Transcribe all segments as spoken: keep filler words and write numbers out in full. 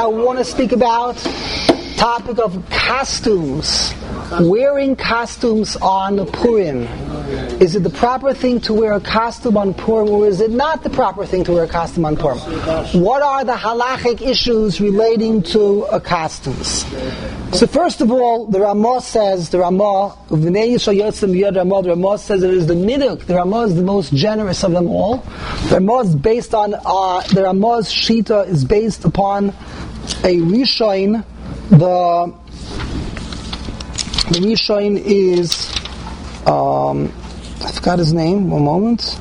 now want to speak about topic of costumes. Wearing costumes on Purim. Is it the proper thing to wear a costume on Purim, or is it not the proper thing to wear a costume on Purim? What are the halachic issues relating to a costumes? So first of all, the Ramah says, the Ramah, the Ramah says it is the miduk. The Ramah is the most generous of them all. The Ramah is based on, uh, the Ramah's shita is based upon a Rishoin. The The Rishoin is, um, I forgot his name, one moment.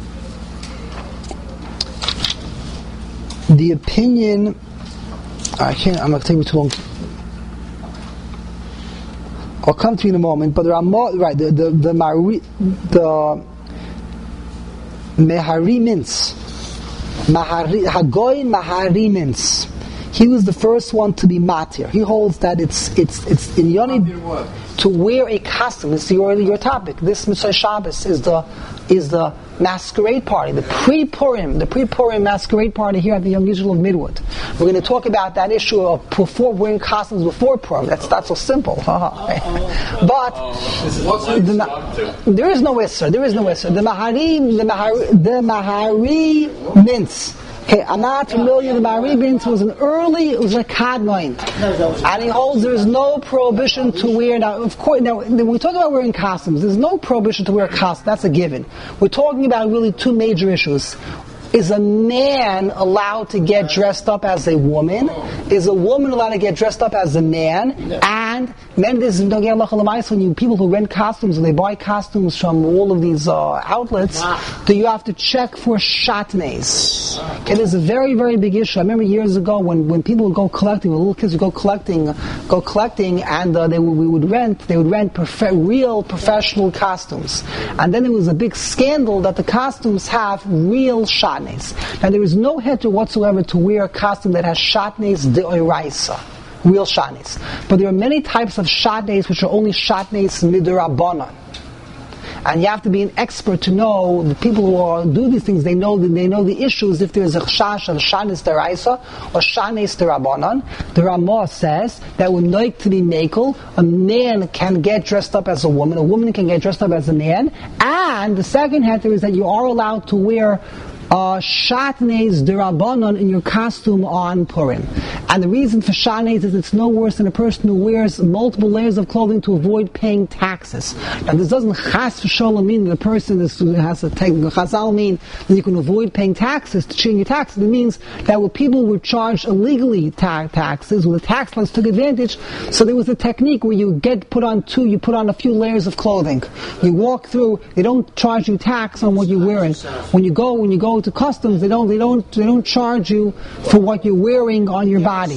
The opinion, I can't, I'm going to take me too long. I'll come to you in a moment, but there are more, right, the, the, the, Mari, the Mehari Mintz, Mahari, Hagoy Mahari Mintz. He was the first one to be matir. He holds that it's it's it's in Yoni to wear a costume. It's your your topic. This Mitzvah Shabbos is the is the masquerade party, the pre-Purim, the pre-Purim masquerade party here at the Young Yisrael of Midwood. We're going to talk about that issue of before wearing costumes before Purim. That's not so simple. But the, there is no Isser. There is no Isser. The Mahari, the Mahari, the Mahari Mints. Okay, I'm not familiar. The Mahari Bint was an early, it was a Kadmoin, and he holds there is no prohibition to wear. Now, of course, now when we talk about wearing costumes, there's no prohibition to wear a costume. That's a given. We're talking about really two major issues. Is a man allowed to get dressed up as a woman? Is a woman allowed to get dressed up as a man? And men, this is when you people who rent costumes and they buy costumes from all of these uh, outlets, do you have to check for shatnez? Okay, there's a very very big issue. I remember years ago when, when people would go collecting, when little kids would go collecting, go collecting, and uh, they would, we would rent, they would rent prof- real professional costumes, and then there was a big scandal that the costumes have real shatnez. Now there is no heter whatsoever to wear a costume that has shatnez deoraisa, real shatnez. But there are many types of shatnez which are only shatnez midirabanan. And you have to be an expert to know the people who are, do these things. They know they know the issues. If there is a chash of shatnez deraisa or shatnez derabanan, the Ramah says that would like to be makel. A man can get dressed up as a woman. A woman can get dressed up as a man. And the second heter is that you are allowed to wear Uh, shatnez derabanan in your costume on Purim. And the reason for shatnez is it's no worse than a person who wears multiple layers of clothing to avoid paying taxes. Now this doesn't chas v'sholem mean that the person is, has to take chazal mean that you can avoid paying taxes, to cheating your taxes. It means that when people were charged illegally ta- taxes, when the tax laws took advantage, so there was a technique where you get put on two, you put on a few layers of clothing. You walk through, they don't charge you tax on what you're wearing. When you go, when you go to customs, they don't, they don't, they don't charge you for what you're wearing on your body.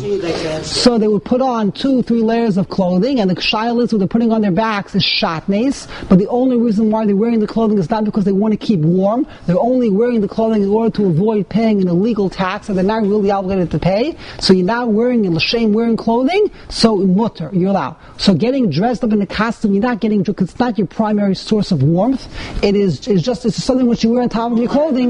So they would put on two, three layers of clothing, and the shilas what they're putting on their backs is shatnez. But the only reason why they're wearing the clothing is not because they want to keep warm. They're only wearing the clothing in order to avoid paying an illegal tax that they're not really obligated to pay. So you're not wearing in l'shem wearing clothing. So mutter, you're allowed. So getting dressed up in a costume, you're not getting dressed. It's not your primary source of warmth. It is. It's just it's something which you wear on top of your clothing.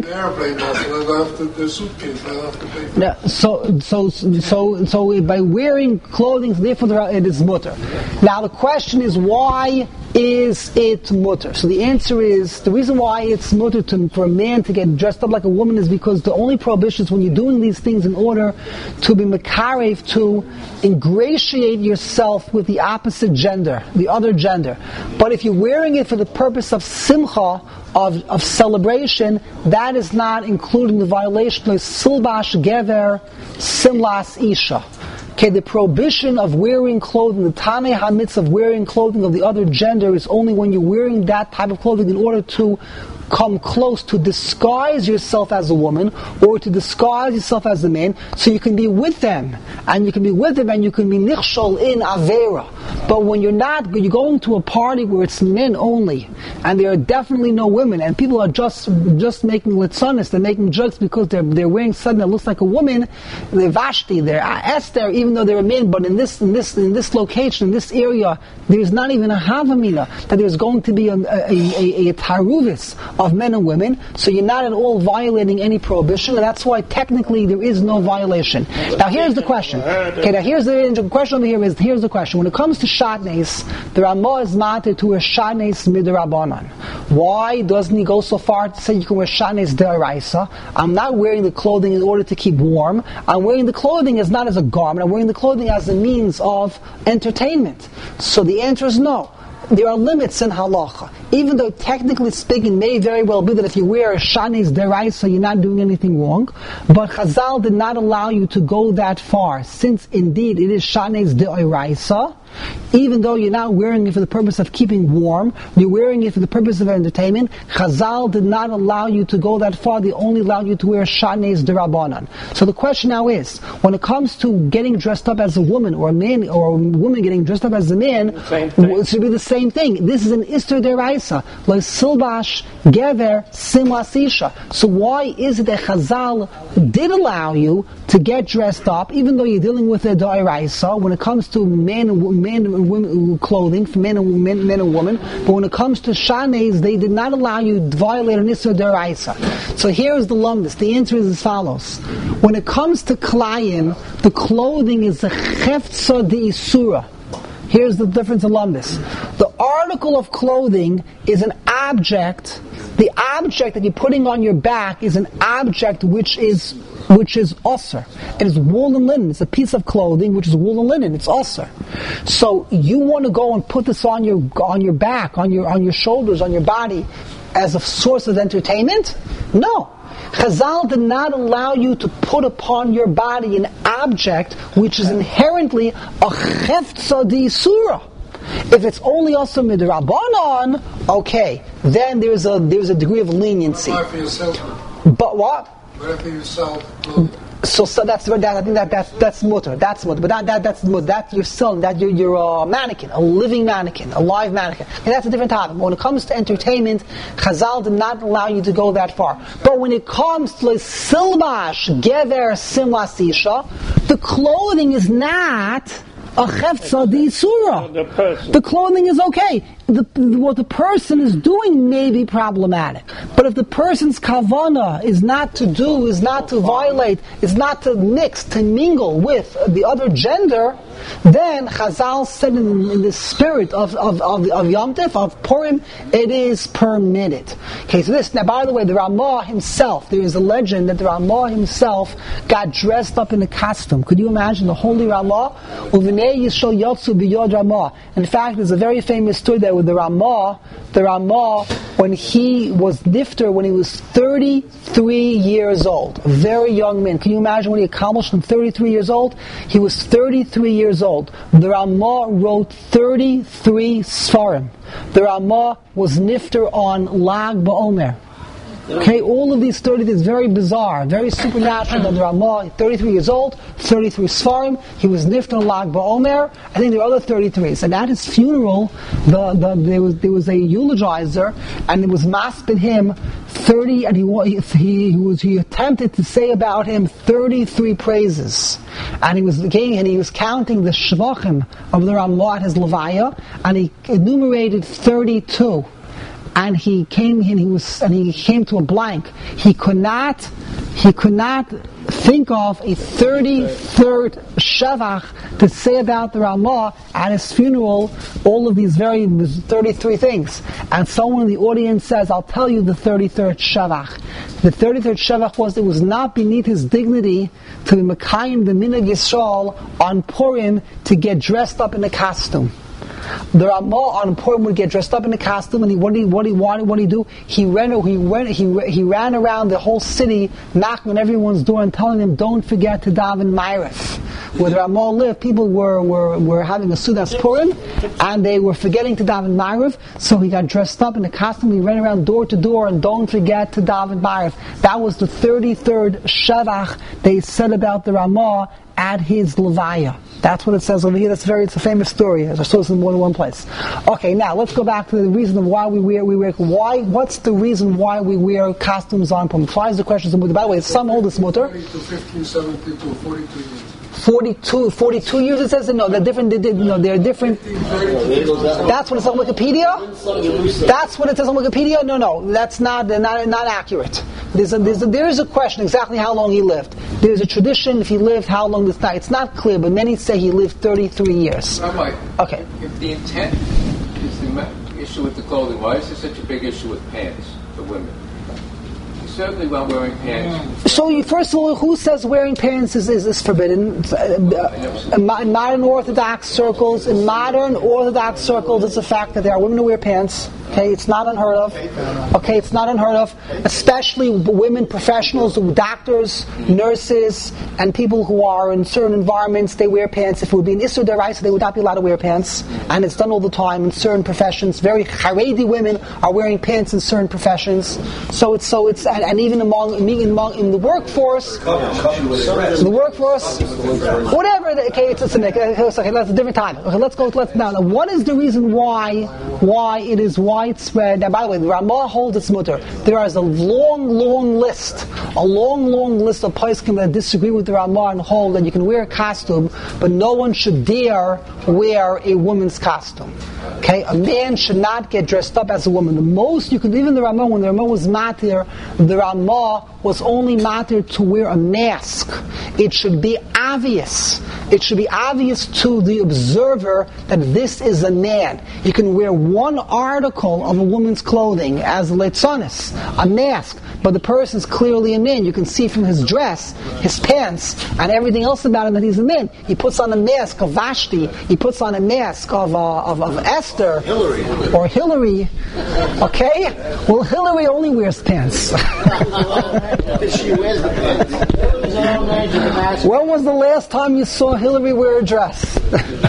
No, so, so, so, so by wearing clothing, therefore it is mutter. Now the question is, why is it mutter? So the answer is, the reason why it's mutter to, for a man to get dressed up like a woman is because the only prohibition is when you're doing these things in order to be makarev, to ingratiate yourself with the opposite gender, the other gender. But if you're wearing it for the purpose of simcha, Of, of celebration, that is not including the violation of silbash gever simlas isha. Okay, the prohibition of wearing clothing, the Tanei HaMitzvah of wearing clothing of the other gender is only when you're wearing that type of clothing in order to come close, to disguise yourself as a woman or to disguise yourself as a man, so you can be with them and you can be with them and you can be nichshol in avera. But when you're not, you're going to a party where it's men only, and there are definitely no women, and people are just just making litzonis, they're making jokes because they're they're wearing something that looks like a woman. They're Vashti, they're Esther, even though they're men. But in this in this in this location, in this area, there's not even a havamina that there's going to be a a, a, a taruvis of men and women. So you're not at all violating any prohibition, and that's why technically there is no violation. Now here's the question. Okay, now here's the question over here is here's the question. When it comes to shatnes, the Ramah is matter to wear shatnes midrabanan. Why doesn't he go so far to say you can wear shatnes deraisa? I'm not wearing the clothing in order to keep warm. I'm wearing the clothing as not as a garment. I'm wearing the clothing as a means of entertainment. So the answer is no. There are limits in halacha. Even though technically speaking, it may very well be that if you wear a shanes deraisa, you're not doing anything wrong. But Chazal did not allow you to go that far, since indeed it is shanes deraisa. Even though you're not wearing it for the purpose of keeping warm, you're wearing it for the purpose of entertainment. Chazal did not allow you to go that far. They only allowed you to wear shanes derabanan. So the question now is, when it comes to getting dressed up as a woman, or a man, or a woman getting dressed up as a man, it should be the same thing. This is an ister deraisa, like silbash gever simlas isha. So why is it that Chazal did allow you to get dressed up, even though you're dealing with a deraisa when it comes to men and women? Men and women clothing for men and men, men and women, but when it comes to shanes, they did not allow you to violate an issur deraisa. So here is the lumdus. The answer is as follows: when it comes to klayim, the clothing is a cheftza deisura. Here's the difference in lumdus. The article of clothing is an object. The object that you're putting on your back is an object which is which is usher. It is wool and linen. It's a piece of clothing which is wool and linen. It's usher. So you want to go and put this on your on your back, on your on your shoulders, on your body, as a source of entertainment? No. Chazal did not allow you to put upon your body an object which is inherently a cheftza d'isura. If it's only also midrabanan, okay, then there's a there's a degree of leniency. But what? What if you sell? So, so that's that. I think that that's that's mutter. That's mutter. But that, that that's mutter. That you're selling. That you're you're a mannequin, a living mannequin, a live mannequin. And that's a different topic. When it comes to entertainment, Chazal did not allow you to go that far. But when it comes to silbash gever simlas isha, the clothing is not a cheftza d'isura. The clothing is okay. The, what the person is doing may be problematic. But if the person's kavana is not to do, is not to violate, is not to mix, to mingle with the other gender, then Chazal said in, in the spirit of, of, of, of Yom Tov, of Purim, it is permitted. Okay, so this, now by the way, the Ramah himself, there is a legend that the Ramah himself got dressed up in a costume. Could you imagine the holy Ramah? Uvinei Yishol Yotzu B'Yod Ramah. In fact, there's a very famous story there with the Ramah, the Ramah, when he was nifter, when he was thirty-three years old, a very young man. Can you imagine what he accomplished from thirty-three years old? He was thirty-three years old. The Ramah wrote thirty-three Sfarim. The Ramah was nifter on Lag BaOmer. Okay, all of these thirty is very bizarre, very supernatural. That the Ramah, thirty-three years old, thirty-three Sfarim, he was nifter on Lag BaOmer. I think there were other thirty-threes. And at his funeral, the, the, there was there was a eulogizer, and it was masped him thirty, and he he, he was he attempted to say about him thirty-three praises, and he was and he was counting the shvachim of the Ramah at his levaya, and he enumerated thirty-two. And he came and he was and he came to a blank. He could not he could not think of a thirty-third shavach to say about the Ramah at his funeral. All of these very thirty-three things. And someone in the audience says, "I'll tell you the thirty-third shavach." The thirty-third shavach was it was not beneath his dignity to be Mekayim the Minhag Yisrael on Purim to get dressed up in a costume. The Ramah on Purim would get dressed up in a costume, and he, what did he, what he wanted, what did he do? He ran, he went, he he ran around the whole city, knocking on everyone's door and telling them, "Don't forget to daven Ma'ariv." Where the Ramah lived, people were, were, were having a Sudas Purim, and they were forgetting to daven Ma'ariv. So he got dressed up in a costume. He ran around door to door, and don't forget to daven Ma'ariv. That was the thirty-third shavach they said about the Ramah at his levaya. That's what it says over here. That's very, it's a famous story. I saw this in more than one place. Okay, now let's go back to the reason of why we wear, we wear, why, what's the reason why we wear costumes on Purim? Why is the question, by the way, some hold this mutter. fifteen, seventeen, forty-two years. forty-two, forty-two years it says? No, they're different, they, they, no, they're different. That's what it says on Wikipedia? That's what it says on Wikipedia? No, no, that's not, not, not accurate. There's a, there's a, there is a question exactly how long he lived. There's a tradition if he lived, how long this night. It's not clear, but many say he lived thirty-three years. Rabbi, okay. If the intent is the issue with the clothing, why is there such a big issue with pants for women? Certainly while wearing pants. So, you, first of all, who says wearing pants is, is, is forbidden? Uh, in modern Orthodox circles, in modern Orthodox circles, it's a fact that there are women who wear pants. Okay, it's not unheard of. Okay, it's not unheard of. Especially women professionals, doctors, nurses, and people who are in certain environments, they wear pants. If it would be an Issur D'Oraisa, they would not be allowed to wear pants. And it's done all the time in certain professions. Very Haredi women are wearing pants in certain professions. So it's so it's and, and even among, among in the workforce, in the workforce, whatever. Okay, it's, it's, a, okay, that's a different time. Okay, let's go. Let's now. What is the reason why why it is widespread? And by the way, the Ramah holds its mutter. There is a long, long list, a long, long list of poskim that disagree with the Ramah and hold that you can wear a costume, but no one should dare wear a woman's costume. Okay, a man should not get dressed up as a woman. The most you could, even the Ramah, when the Ramah was matir, the Ramah was only matir to wear a mask. It should be obvious. It should be obvious to the observer that this is a man. You can wear one article of a woman's clothing as a leitzonis, a mask, but the person is clearly a man. You can see from his dress, his pants, and everything else about him that he's a man. He puts on a mask of Vashti. He puts on a mask of uh, of, of Esther, Hillary, or Hillary. Okay, well, Hillary only wears pants. She wears the pants. When was the last time you saw Hillary wear a dress?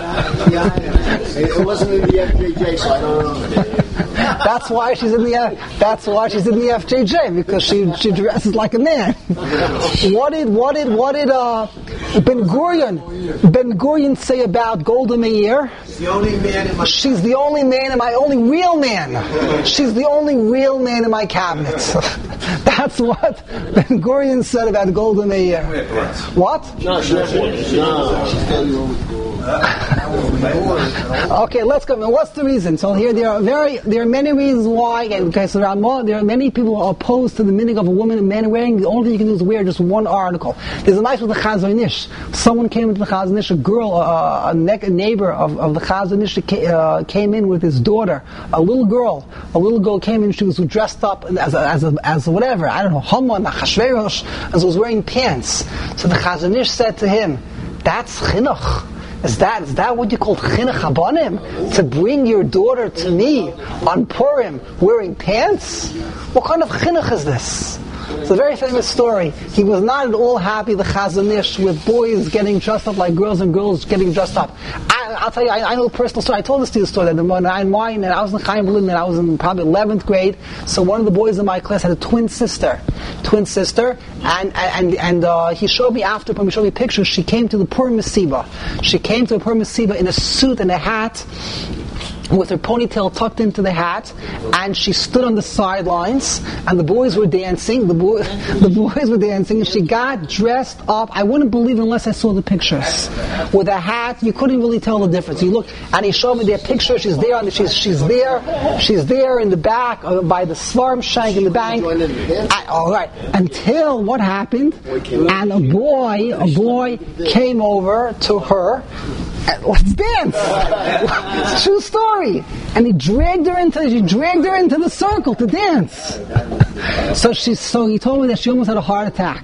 It wasn't in the F J J, so I don't know. That's why she's in the F, that's why she's in the F J J, because she she dresses like a man. What did what did what did uh, Ben Gurion Ben Gurion say about Golda Meir? The only man in my She's the only man in my only real man. She's the only real man in my cabinet. That's what Ben Gurion said about Golda Meir. What? No, she Okay, let's go. What's the reason? So here there are very there are many reasons why. And okay, so Ramah, there are many people who are opposed to the meaning of a woman and man wearing. The only thing you can do is wear just one article. There's a nice with the Chazon Ish. Someone came into the Chazon Ish. A girl, uh, a, ne- a neighbor of, of the Chazon Ish uh, came in with his daughter. A little girl. A little girl came in. She was dressed up as a, as a, as a whatever. I don't know, Haman, Achashverosh, and was wearing pants. So the Chazon Ish said to him, "That's chinuch. Is that is that what you call chinuch habanim? To bring your daughter to me on Purim wearing pants? What kind of chinuch is this?" It's a very famous story. He was not at all happy, the Chazon Ish, with boys getting dressed up like girls and girls getting dressed up. I, I'll tell you, I, I know a personal story. I told this to you a story that when I, and I was in Chaim Berlin, and I was in probably eleventh grade. So one of the boys in my class had a twin sister, twin sister, and and and uh, he showed me after Purim, he showed me pictures. She came to the Purim Mesiba. She came to the Purim Mesiba in a suit and a hat, with her ponytail tucked into the hat, and she stood on the sidelines, and the boys were dancing, the, boy, the boys were dancing, and she got dressed up. I wouldn't believe it unless I saw the pictures. With a hat, you couldn't really tell the difference. You look, and he showed me their picture, she's there, on the, she's, she's there, she's there in the back, uh, by the Svarm Shank in the bank. Alright, until what happened, and a boy, a boy came over to her, let's dance. It's a true story. And he dragged her into he dragged her into the circle to dance. So she so he told me that she almost had a heart attack.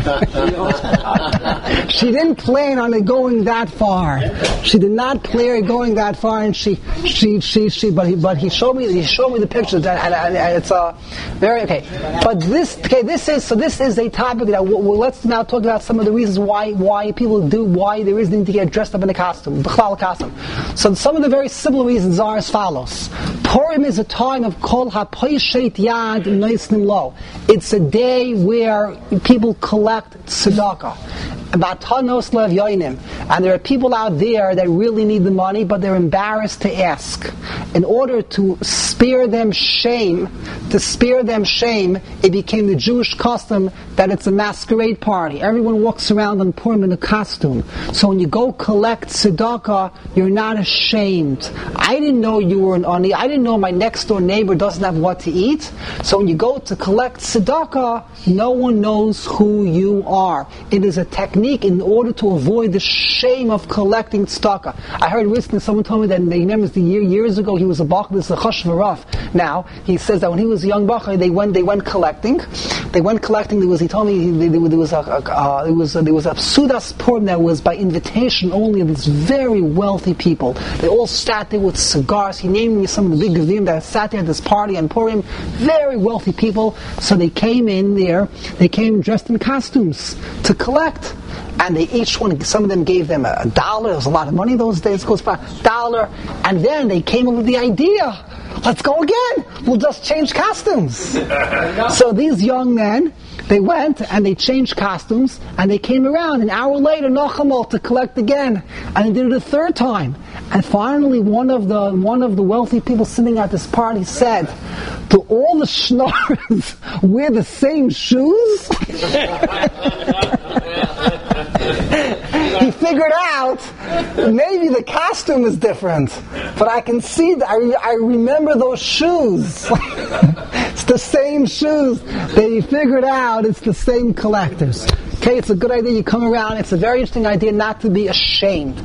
She didn't plan on it going that far. She did not plan on going that far, and she she she she. But he but he showed me he showed me the pictures, and, and, and it's a uh, very okay. But this okay this is so this is a topic that well, well, let's now talk about some of the reasons why why people do why there is need to get dressed up in a costume. So some of the very simple reasons are as follows. Purim is a time of kol hapoishet yad noisnim lo. It's a day where people collect tzedakah. Batanos lev yoinim. And there are people out there that really need the money, but they're embarrassed to ask. In order to spare them shame, to spare them shame, it became the Jewish custom that it's a masquerade party. Everyone walks around on Purim in a costume. So when you go collect tzedakah, you're not ashamed. I didn't know you were an ani. I didn't know my next door neighbor doesn't have what to eat. So when you go to collect tzedakah, no one knows who you are. It is a technique in order to avoid the shame of collecting tzedakah. I heard recently someone told me that he remembers the year years ago he was a bach. This is a chashvaraf. Now he says that when he was a young bach, they went they went collecting. They went collecting. There was he told me there, there was a, a uh, there was a, there was a Sudas Purim that was by invitation only of these very wealthy people. They all sat there with cigars. He named me some of the big gavim that sat there at this party on Purim. Very wealthy people. So they came in there. They came dressed in costumes to collect. And they each one, some of them gave them a dollar. There was a lot of money those days. It goes by a dollar. And then they came up with the idea, let's go again. We'll just change costumes. So these young men, they went and they changed costumes and they came around an hour later, Nochamol, to collect again. And they did it a third time. And finally one of the one of the wealthy people sitting at this party said, do all the schnorrers wear the same shoes? He figured out maybe the costume is different, but I can see that I, re- I remember those shoes. It's the same shoes. They figured out it's the same collectors. Okay, it's a good idea. You come around. It's a very interesting idea not to be ashamed.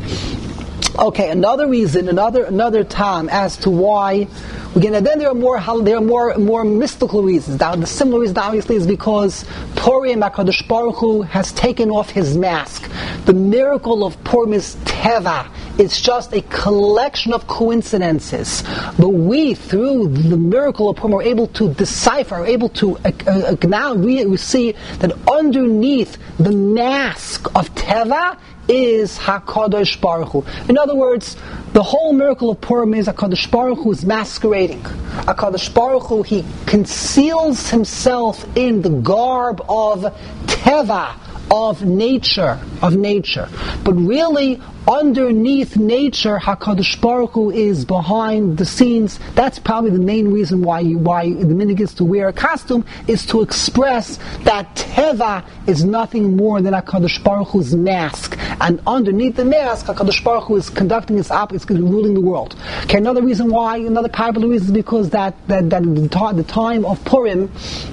Okay, another reason, another another time as to why. Again, and then there are more there are more more mystical reasons. Now, the similar reason obviously is because Purim, HaKadosh Baruch Hu has taken off his mask. The miracle of Purim is teva. It's just a collection of coincidences. But we, through the miracle of Purim, are able to decipher, are able to uh, uh, now we, we see that underneath the mask of teva is HaKadosh Baruch Hu. In other words, the whole miracle of Purim is HaKadosh Baruch Hu is masquerading. HaKadosh Baruch Hu, he conceals himself in the garb of teva, of nature, of nature. But really, underneath nature, HaKadosh Baruch Hu is behind the scenes. That's probably the main reason why you, why the minhag is to wear a costume, is to express that teva is nothing more than HaKadosh Baruch Hu's mask. And underneath the mask, HaKadosh Baruch Hu is conducting his op, is ruling the world. Okay, another reason why, another popular reason is because that, that, that the, t- the time of Purim,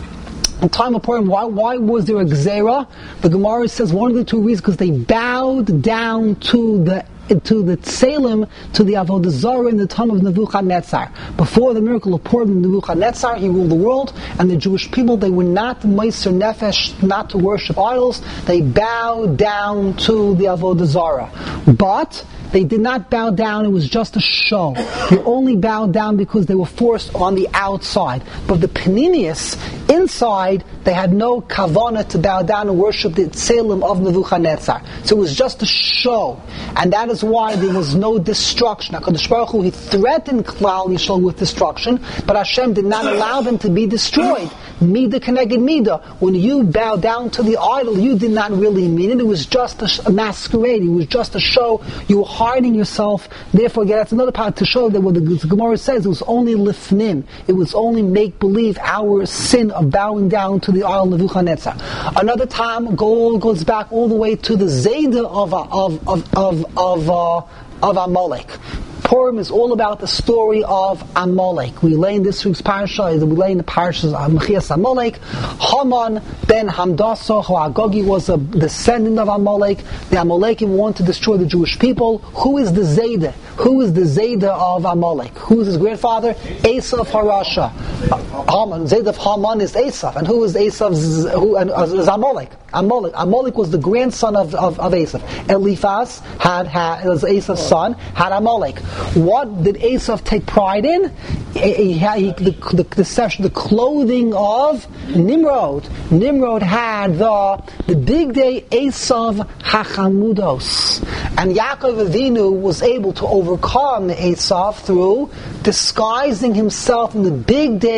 the time of Purim, why, why was there a Gzera? The Gemara says one of the two reasons, because they bowed down to the to the Tselem, to the Avodah Zarah in the time of Nebuchadnezzar. Before the miracle of Purim, Nebuchadnezzar, he ruled the world, and the Jewish people, they were not Meiser Nefesh, not to worship idols. They bowed down to the Avodah Zarah. But they did not bow down, it was just a show. They only bowed down because they were forced on the outside. But the Paninius, inside, they had no kavanah to bow down and worship the Tselem of Nebuchadnezzar. So it was just a show. And that is why there was no destruction. HaKadosh Baruch Hu, he threatened Klal Yisrael with destruction, but Hashem did not allow them to be destroyed. Mida connected Mida. When you bow down to the idol, you did not really mean it. It was just a, a masquerade. It was just a show. You were hiding yourself. Therefore, yeah, that's another part to show that what the, the Gemara says, it was only lifnim. It was only make-believe, our sin of bowing down to the idol Nebuchadnezzar. Another time go, goes back all the way to the Zayda of of of of of, uh, of Amalek. Purim is all about the story of Amalek. We lay in this week's parasha, we lay in the parashas of Mechias Amalek. Haman ben Hamdasa, who Agogi was a descendant of Amalek. The Amalekim want to destroy the Jewish people. Who is the Zayda? Who is the Zayda of Amalek? Who is his grandfather? Esav Harasha. Haman, Zayda of Haman is Esav. And who is Esav's, who and, uh, is Amalek? Amalek. Amalek was the grandson of, of, of Esav. Eliphaz had, had, was Esav's son, had Amalek. What did Esav take pride in? He had he, the, the, the session, the clothing of Nimrod. Nimrod had the the big day Esav Hachamudos, and Yaakov Avinu was able to overcome Esav through disguising himself in the big day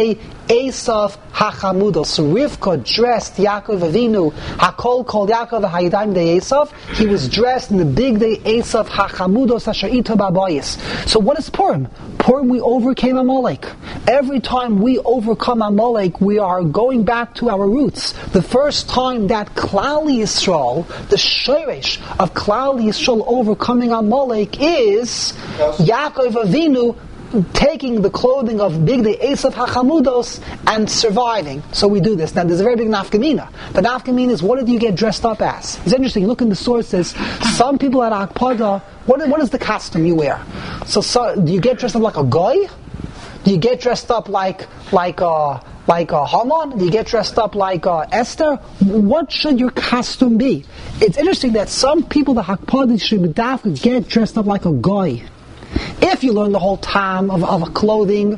Esav hachamudos. So Rivka dressed Yaakov Avinu, Hakol called Yaakov Hayidayim de Esav. He was dressed in the big day Esav hachamudos asher ito babayis. So what is Purim? Purim, we overcame Amalek. Every time we overcome Amalek, we are going back to our roots. The first time that Klal Yisrael, the Shoresh of Klal Yisrael overcoming Amalek is Yaakov Avinu taking the clothing of Bigdei Esav HaChamudos and surviving. So we do this. Now there's a very big nafkamina. The nafkamina is, what did you get dressed up as? It's interesting. Look in the sources. Some people at Akpada, what, what is the costume you wear? So, so do you get dressed up like a guy? Do you get dressed up like like a like a Haman? Do you get dressed up like uh, Esther? What should your costume be? It's interesting that some people, the Hakpada, should get dressed up like a guy. If you learn the whole time of, of clothing,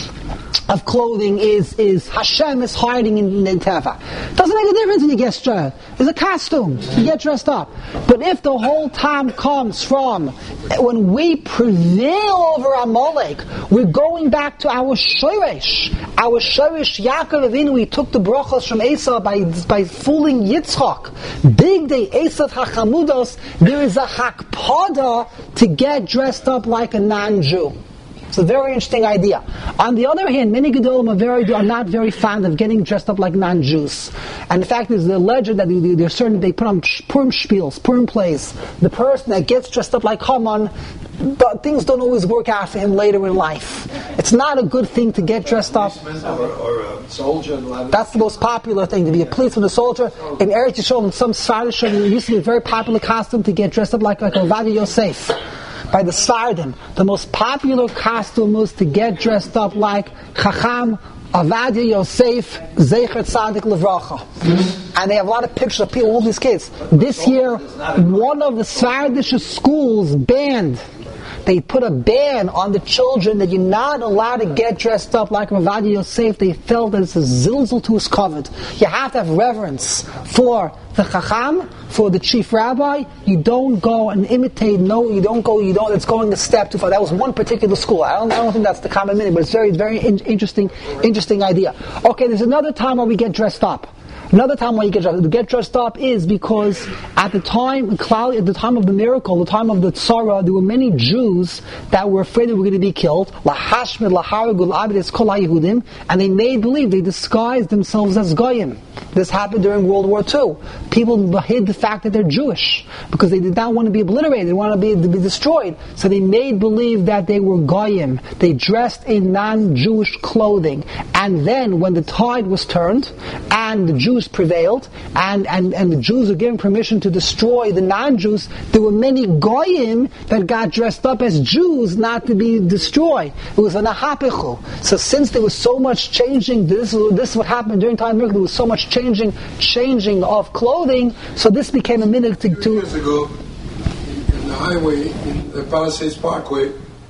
of clothing is is Hashem is hiding in the Teva. Doesn't make a difference when you get dressed. It's a costume. You get dressed up. But if the whole time comes from when we prevail over Amalek, we're going back to our Shoresh. Our Shoresh, Yaakov Avinu, he took the brachos from Esau by by fooling Yitzchak. Big day Esav HaChamudos, there is a hakpada to get dressed up like a non-Jew. It's a very interesting idea. On the other hand, many Gedolim are, very, are not very fond of getting dressed up like non-Jews. And in fact, there's a legend that there's certain, they put on Purim spiels, Purim plays. The person that gets dressed up like Haman, but things don't always work out for him later in life. It's not a good thing to get dressed up. Or, or a soldier. That's the most popular thing, to be a policeman, a soldier. In Eretz Yisrael, in some Sfarish, it used to be a very popular costume to get dressed up like, like Ovadia Yosef. By the Sardim, the most popular costume was to get dressed up like Chacham Ovadia Yosef Zecher Tzadik Levracha. And they have a lot of pictures of people, all these kids. This year, one of the Sardish schools banned, they put a ban on the children that you're not allowed to get dressed up like Ovadia Yosef. They felt that it's a zilzal to his covered. You have to have reverence for the Chacham, for the chief rabbi. You don't go and imitate, no, you don't go, you don't, it's going a step too far. That was one particular school. I don't, I don't think that's the common meaning, but it's very, very in, interesting, interesting idea. Okay, there's another time where we get dressed up. Another time when you get dressed, to get dressed up is because at the time, at the time of the miracle, the time of the tzara, there were many Jews that were afraid they were going to be killed. Lahashmid, laharagul, abed, kol haYehudim, and they made believe, they disguised themselves as goyim. This happened during World War Two. People hid the fact that they're Jewish because they did not want to be obliterated. They wanted to be, to be destroyed. So they made believe that they were goyim. They dressed in non-Jewish clothing. And then when the tide was turned and the Jews prevailed and, and, and the Jews were given permission to destroy the non-Jews, there were many goyim that got dressed up as Jews not to be destroyed. It was an ahapechu. So since there was so much changing, this, this is what happened during time of miracle, there was so much changing changing of clothing, so this became a minute to... to years ago, in the highway, in the Palisades Parkway,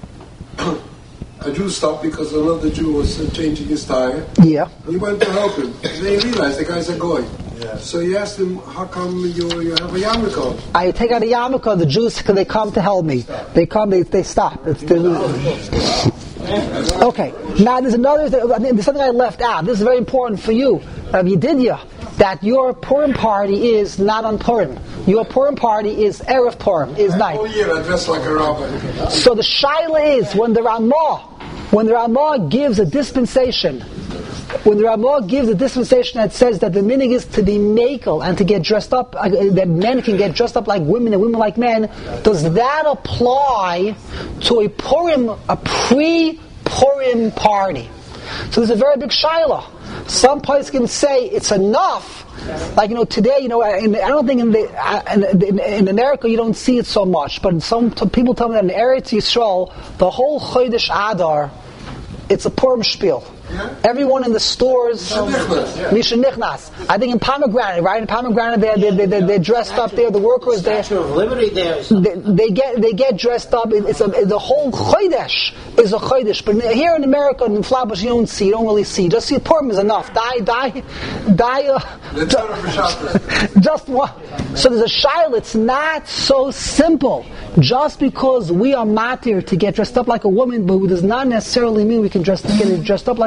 a Jew stopped because another Jew was uh, changing his tire. Yeah. He went to help him. And they realized the guy's a goy. Yeah. So he asked him, how come you, you have a yarmulke? I take out a yarmulke, the Jews, they come to help me. They come, they, they stop. It's the, okay, now there's another thing, there's something I left out. This is very important for you, uh, Yedidya, that your Purim party is not on Purim. Your Purim party is Erev Purim, is night. All year I dress like a rabbi. So the shaila is, when the Ramah, when the Ramah gives a dispensation, when the Ramah gives a dispensation that says that the minig is to be makel and to get dressed up, uh, that men can get dressed up like women and women like men, does that apply to a Purim, a pre-Purim party? So there's a very big shaila. Some places can say it's enough. Like, you know, today, you know, in, I don't think in, the, in, in America you don't see it so much, but some people tell me that in Eretz Yisrael, the whole Chodesh Adar, it's a Purim spiel. Yeah. Everyone in the stores, Misha Nichnas. I think in Pomegranate, right? In Pomegranate, they're, they they they're dressed up there. The workers, they of Liberty there. They, they get they get dressed up. It's a the whole Chodesh is a Chodesh. But here in America, in Flatbush, you don't see. You don't really see. Just see Purim is enough. Die, die, die. Uh, just one. So there's a shaila. It's not so simple. Just because we are matir to get dressed up like a woman, but it does not necessarily mean we can dress get dressed up like a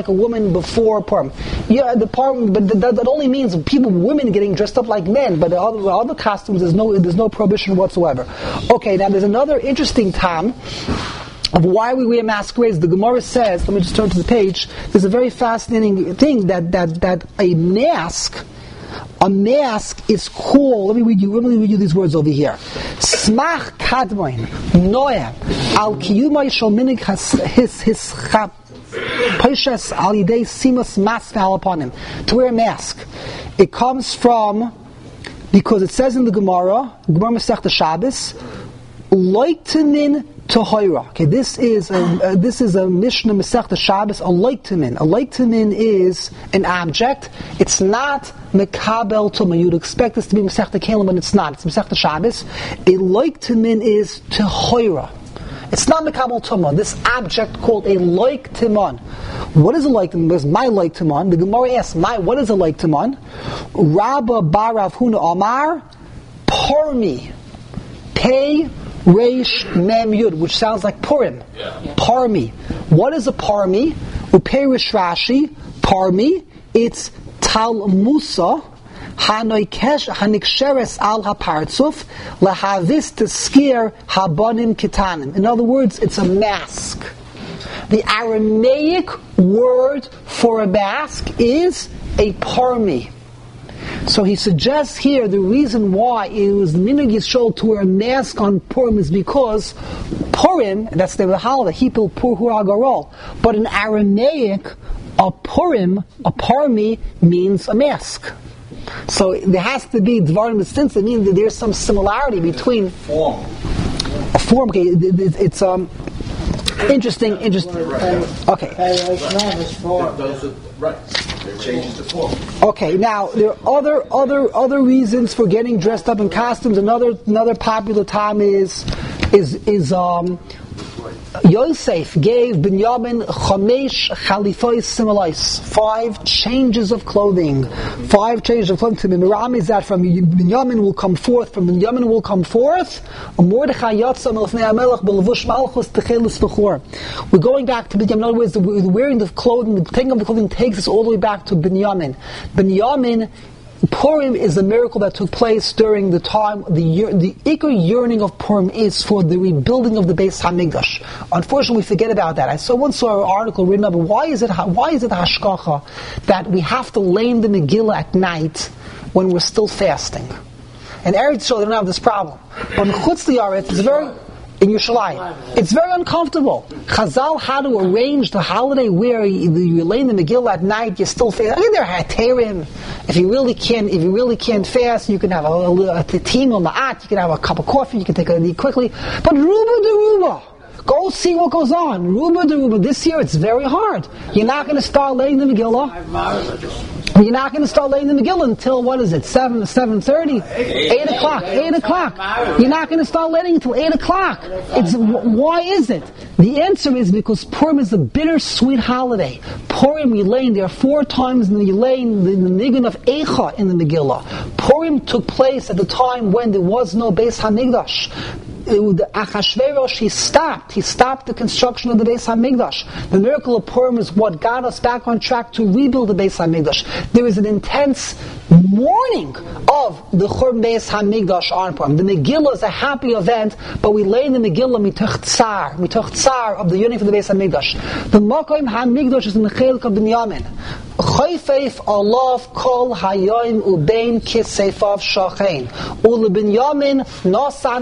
a woman before Purim. Yeah, the Purim, but that, that only means people, women getting dressed up like men. But the other, other costumes, there's no there's no prohibition whatsoever. Okay, now there's another interesting time of why we wear masquerades. The Gemara says, let me just turn to the page. There's a very fascinating thing that that that a mask. A mask is called, let me read you, let me read you these words over here. Smach kadmoin, noeh, al kiyumay shal minig his, his chap, paishes al yidei simas masval upon him. To wear a mask. It comes from, because it says in the Gemara, Gemara Masechta Shabbos, loitemin Tohoira. Okay, this is a, uh, this is a Mishnah Masechta Shabbos. A leiktamin. A leiktamin is an object. It's not mekabel tuma. You'd expect this to be Masechta Kelim, but it's not. It's Masechta Shabbos. A leiktamin is Tohoira. It's not mekabel tuma. This object called a leiktaman. What is a leiktaman? Because my leiktaman. The Gemara asks, "My what is a leiktaman?" Rabba Barav Huna Amar Parmi Pei Reish Mem Yud, which sounds like Purim. Yeah. Parmi. What is a parmi? Uperish Rashi. Parmi. It's Talmusa Hanoikesh Haniksheres Al Hapartzuf Lahavis to scare Habanim Kitanim. In other words, it's a mask. The Aramaic word for a mask is a parmi. So he suggests here the reason why it was the minhag Yisrael to wear a mask on Purim is because Purim, that's the holiday, Hipil Pur Hu Agarol. But in Aramaic, a Purim, a parmi, means a mask. So there has to be Dvarim since it means that there's some similarity between form. A form. Okay, it, it, it's um interesting. Interesting. Okay. Right. It changes the form. Okay, now there are other other other reasons for getting dressed up in costumes. Another another popular time is is is um Yosef gave Binyamin chamesh chalifos similais, five changes of clothing, five changes of clothing to him. Miram is that from Binyamin will come forth, from Binyamin will come forth. Mordechai yatsa melefnei hamelech belevush malchus techelis v'chor. We're going back to Binyamin. In other words, the wearing the clothing, the taking of the clothing takes us all the way back to Binyamin. Binyamin. Purim is a miracle that took place during the time, the the ikar yearning of Purim is for the rebuilding of the Beis HaMikdash. Unfortunately, we forget about that. I saw once saw an article written about why is it why is it hashkacha that we have to lay in the Megillah at night when we're still fasting? And Eretz Yisrael, they don't have this problem. But in Chutz La'aretz, it's very in Yerushalayim, it's very uncomfortable. Chazal had to arrange the holiday where you, you lay in the Megillah at night, you're still fasting. I think there are haterim. If you really can't, if you really can't fast, you can have a, a, a team or ma'at, you can have a cup of coffee, you can take a knee quickly. But ruba de ruba, go see what goes on. Ruba de ruba. This year it's very hard. You're not going to start laying the Megillah. You're not going to start laying the Megillah until, what is it, seven, seven thirty? eight o'clock, eight o'clock. You're not going to start laying until eight o'clock. It's, why is it? The answer is because Purim is a bittersweet holiday. Purim, you lay in, there are four times you lay in the, the nigun of Eicha in the Megillah. Purim took place at the time when there was no Beis HaMikdash. The Achashverosh, he stopped. He stopped the construction of the Beis HaMikdash. The miracle of Purim is what got us back on track to rebuild the Beis HaMikdash. There is an intense mourning of the Churban Beis HaMikdash on Purim. The Megillah is a happy event, but we lay in the Megillah mitoch tsar, mitoch tsar of the yearning for the Beis HaMikdash. The Makom HaMikdash is in the Chelik of Binyamin. Chayfeif alav kol hayoim ubein kiseifav shachein ulebinyamin nosan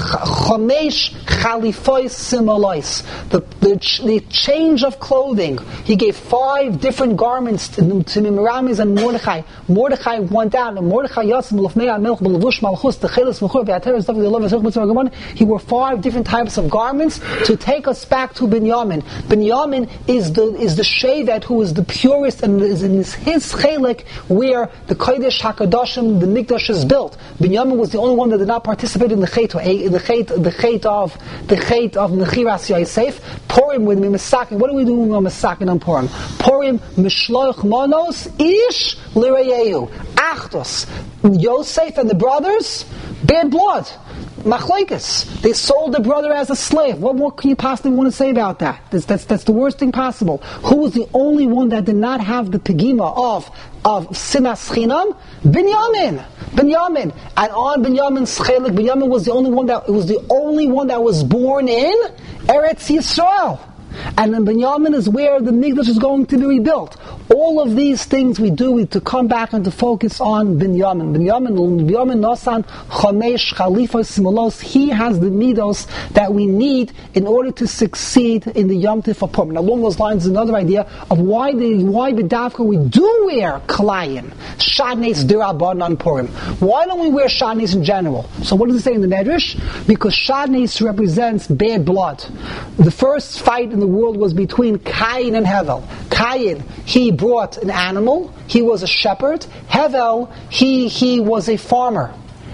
chamesh chalifois simalois. The, the the change of clothing. He gave five different garments to, to Miramis and Mordechai. Mordechai went out and Mordechai yasim lefnei hamelech belevush malchus techeles v'chur v'ateres dav yelav v'zech mitzvah gaman. He wore five different types of garments to take us back to Binyamin. Binyamin is the is the shevet who is the purest and is in his, his chelik where the Kodesh HaKadoshim, the Mikdash is built. Binyamin was the only one that did not participate in the chet, the chet, the chet of the chet of Mechiras Yosef. Purim with me Masakin. What are we doing on Masakin on Purim? Purim Mishloich Monos Ish Lirayeu Achtos. Yosef and the brothers, bad blood. Machlokes. They sold their brother as a slave. What more can you possibly want to say about that? That's, that's, that's the worst thing possible. Who was the only one that did not have the pegima of of sinas chinam? Binyamin. Binyamin. And on Binyamin's chelik, Binyamin was the only one that was the only one that was born in Eretz Yisrael. And then Binyamin is where the Mikdash is going to be rebuilt. All of these things we do to come back and to focus on Binyamin. Binyamin, Binyamin Nosan, Chomesh, Khalifa, Simulos. He has the midos that we need in order to succeed in the Yom Tov for Purim. Now, along those lines, is another idea of why the why B'davka we do wear Kalayin, Shadnes Dirabon on Purim. Why don't we wear Shadnes in general? So, what does it say in the Medrash? Because Shadnes represents bad blood. The first fight in the world was between Cain and Hevel. Cain, he brought an animal, he was a shepherd. Hevel, he he was a farmer.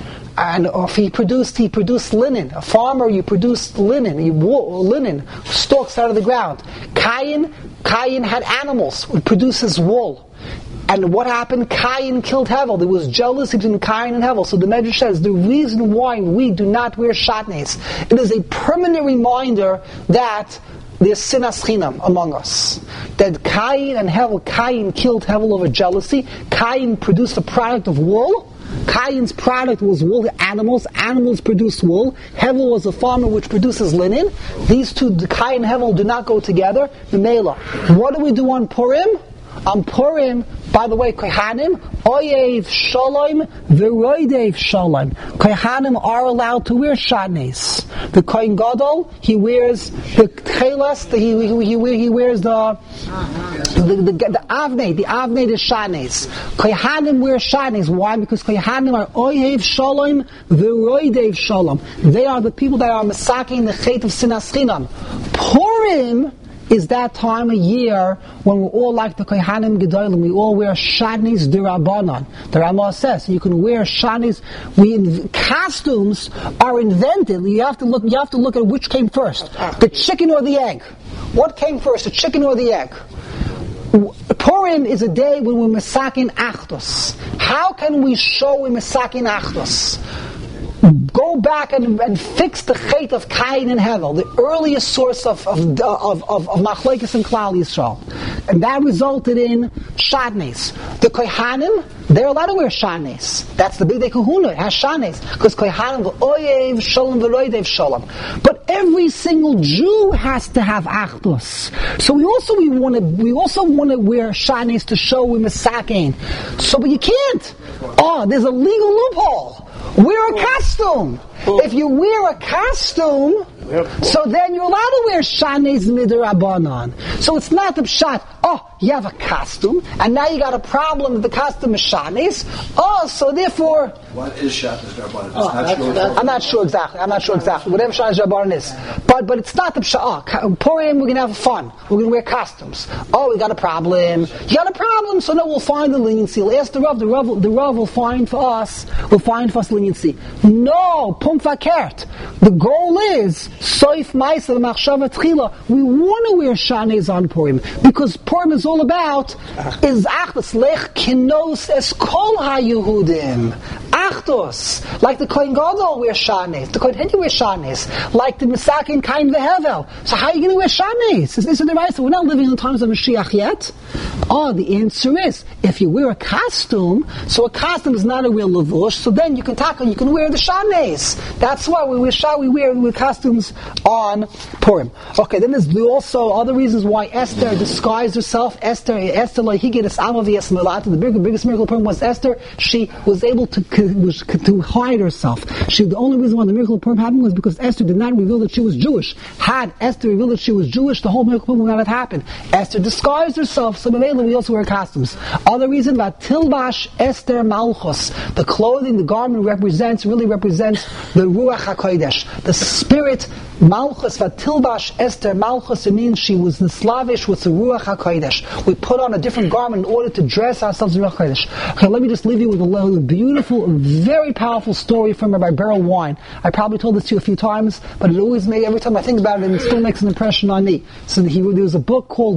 And if he produced he produced linen. A farmer, you produce linen, you wool, linen, stalks out of the ground. Cain, Cain had animals, it produces wool. And what happened? Cain killed Hevel. There was jealousy between Cain and Hevel. So the Medrash says the reason why we do not wear shatnez, it is a permanent reminder that there's sinas chinam among us. That Cain and Hevel, Cain killed Hevel over jealousy. Cain produced a product of wool. Cain's product was wool, animals. Animals produce wool. Hevel was a farmer which produces linen. These two, Cain and Hevel, do not go together. The Mela. What do we do on Purim? On Purim, by the way, Kohanim, Oyev Shalom, V'roidev Shalom. Kohanim are allowed to wear shatnez. The Kohen Gadol, he wears the tchelas, the, he, he, he, he wears the the, the, the avnei, the avnei is shatnez. Kohanim wear shatnez. Why? Because Kohanim are Oyev Shalom, V'roidev Shalom. They are the people that are masaking the chet of sinas chinam. Purim is that time of year when we all like the Kohanim Gedolim, we all wear Shadnis Dirabanan. The Ramah says you can wear Shadnis. We costumes are invented. You have to look. You have to look at which came first, the chicken or the egg. What came first, the chicken or the egg? Purim is a day when we're Mesakin Achdos. How can we show we're Mesakin Achdos? Go back and, and fix the chait of Cain and Hevel, the earliest source of of of, of, of Machlokes and Klal Yisrael, and that resulted in Shadnes. The Kohanim, they're allowed to wear Shadnes. That's the big day Kahuna. It has Shadnes because Kohanim v'oyev shalom v'roidev shalom. But every single Jew has to have Achdus. So we also we want to we also want to wear Shadnes to show we're Mesakin. So, but you can't. Oh, there's a legal loophole. Wear a costume. If you wear a costume, so then you're allowed to wear Shanez Midrabanan. So it's not the pshat, oh, you have a costume, and now you got a problem that the costume is Shanez. Oh, so therefore... What is Shanez Midrabanan? Oh, not sure. I'm not sure exactly. I'm not sure exactly. Whatever Shanez Midrabanan is. But but it's not the pshat. Oh, Purim, we're going to have fun. We're going to wear costumes. Oh, we got a problem. You got a problem, so now we'll find the leniency. We'll ask the Rav. The Rav, the Rav will find for us, will find for us leniency. No, Pum Fakert. The goal is, Soif Maisa Machshava Tchila. We want to wear Shanez on Purim because Purim is all about is Achdus Lech Kinos Es Kol HaYehudim. Achdus, like the Kohen Gadol wear Shanez, the Kohen Henti wear Shanez, like the Mesakin Kain Vehevel. So how are you going to wear Shanez? Is this the right? We're not living in the times of Mashiach yet. Oh, the answer is if you wear a costume. So a costume is not a real levush. So then you can tackle. You can wear the Shanez. That's why we wear we wear with costumes on Purim. Okay, then there's also other reasons why Esther disguised herself. Esther, Esther, like he get us Amavias Melata. The biggest, biggest miracle of Purim was Esther. She was able to to hide herself. She the only reason why the miracle of Purim happened was because Esther did not reveal that she was Jewish. Had Esther revealed that she was Jewish, the whole miracle of Purim would not have happened. Esther disguised herself. So we also wear costumes. Other reason that Tilbash Esther Malchus, the clothing, the garment represents really represents the Ruach HaKodesh, the spirit. Malchus Vatilbash Esther Malchus, it means she was Slavish with the Ruach HaKodesh. We put on a different garment in order to dress ourselves in Ruach HaKodesh. Okay, let me just leave you with a beautiful, very powerful story from Rabbi Beryl Wine. I probably told this to you a few times, but it always made, every time I think about it, it still makes an impression on me. So he, there was a book called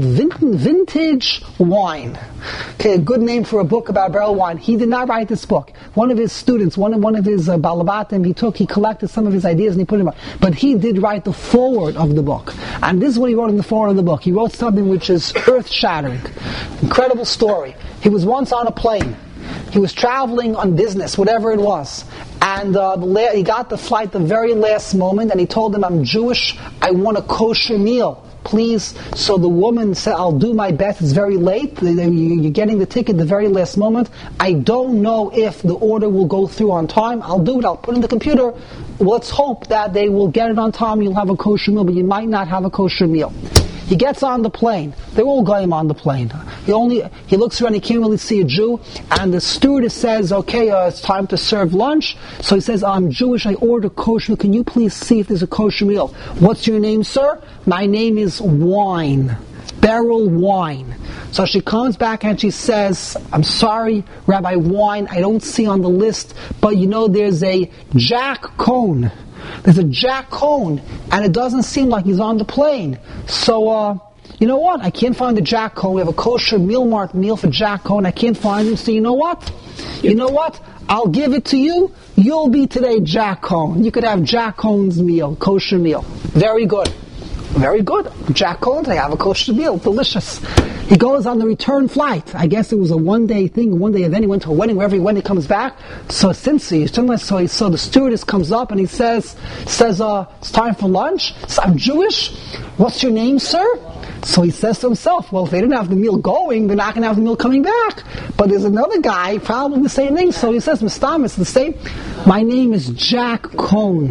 Vintage Wine. Okay, a good name for a book about Beryl Wine. He did not write this book. One of his students, one of, one of his uh, balabatim, he took, he collected some of his ideas and he put them up. But he did write the foreword of the book. And this is what he wrote in the foreword of the book. He wrote something which is earth-shattering. Incredible story. He was once on a plane. He was traveling on business, whatever it was. And uh, the la- he got the flight the very last moment, and he told them, I'm Jewish, I want a kosher meal, please. So the woman said, I'll do my best, it's very late, you're getting the ticket the very last moment. I don't know if the order will go through on time. I'll do it, I'll put it in the computer. Let's hope that they will get it on time, you'll have a kosher meal, but you might not have a kosher meal. He gets on the plane. They're all going on the plane. He only he looks around. He can't really see a Jew. And the stewardess says, "Okay, uh, it's time to serve lunch." So he says, "I'm Jewish. I order kosher. Can you please see if there's a kosher meal?" "What's your name, sir?" "My name is Wine, Beryl Wine." So she comes back and she says, "I'm sorry, Rabbi Wine. I don't see on the list, but you know, there's a Jack Cohn." There's a Jack Cohn, and it doesn't seem like he's on the plane. So, uh, you know what? I can't find the Jack Cohn. We have a kosher meal marked meal for Jack Cohn. I can't find him. So you know what? You know what? I'll give it to you. You'll be today Jack Cohn. You could have Jack Cohn's meal, kosher meal. Very good. Very good. Jack Cohn, they have a kosher meal. Delicious. He goes on the return flight. I guess it was a one-day thing, one day event. He went to a wedding. Wherever he went, he comes back. So since he, so, he, so the stewardess comes up and he says, says, uh, it's time for lunch. So I'm Jewish. What's your name, sir? So he says to himself, well, if they didn't have the meal going, they're not going to have the meal coming back. But there's another guy, probably the same thing. So he says, Mistam, it's the same. My name is Jack Cohn.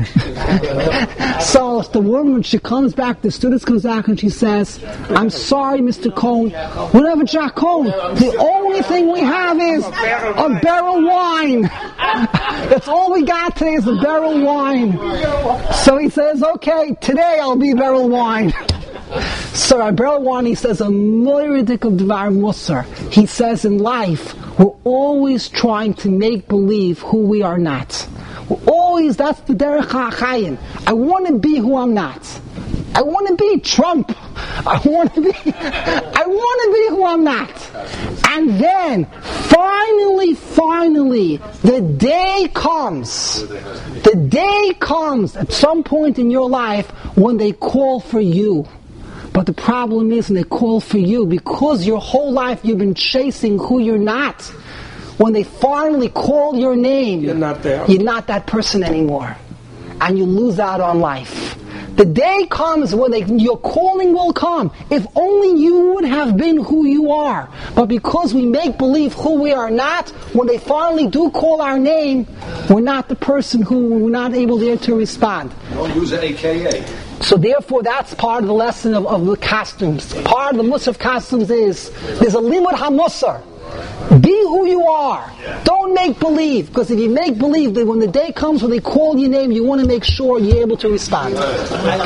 So the woman, when she comes back, the student comes back and she says, I'm sorry, Mister Cohn. We don't have a Jack Cohn. The only thing we have is a barrel wine. That's all we got today is a barrel wine. So he says, okay, today I'll be barrel wine. So Rabbi Wine, he says, a moiridik of Dvar Musar. He says in life, we're always trying to make believe who we are not. We're always, that's the derech ha'chayin. I want to be who I'm not. I want to be Trump. I want to be, I want to be who I'm not. And then, finally, finally, the day comes. The day comes at some point in your life when they call for you. But the problem is when they call for you, because your whole life you've been chasing who you're not. When they finally call your name, you're not there. You're not that person anymore. And you lose out on life. The day comes when they, your calling will come. If only you would have been who you are. But because we make believe who we are not, when they finally do call our name, we're not the person who we're not able there to respond. Don't use an A K A. So therefore, that's part of the lesson of, of the costumes. Part of the Musar of costumes is, there's a limud ha-musar. Be who you are. Don't make believe. Because if you make believe, that when the day comes when they call your name, you want to make sure you're able to respond.